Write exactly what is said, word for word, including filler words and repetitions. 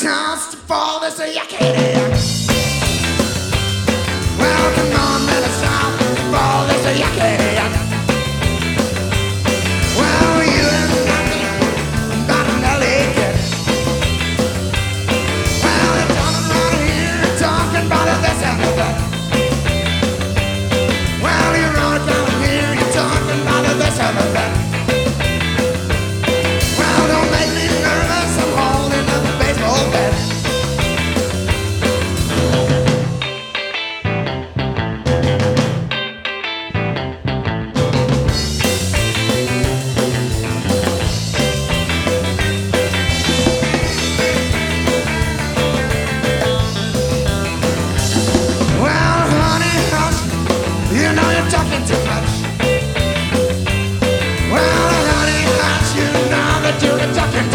chance to fall, they say I can't hear. Well, come on, let us out to fall, they say I can't hear. Well, you and nothing but an L A kid. Well, they're talking right here, talking about this and that. Well, you're all down here, you're talking about this and that. Well, don't make me nervous, I'm holding up the baseball bat. Well, honey, hush, you know you're talking too much. Well, honey, hush, you know that you're talking too much.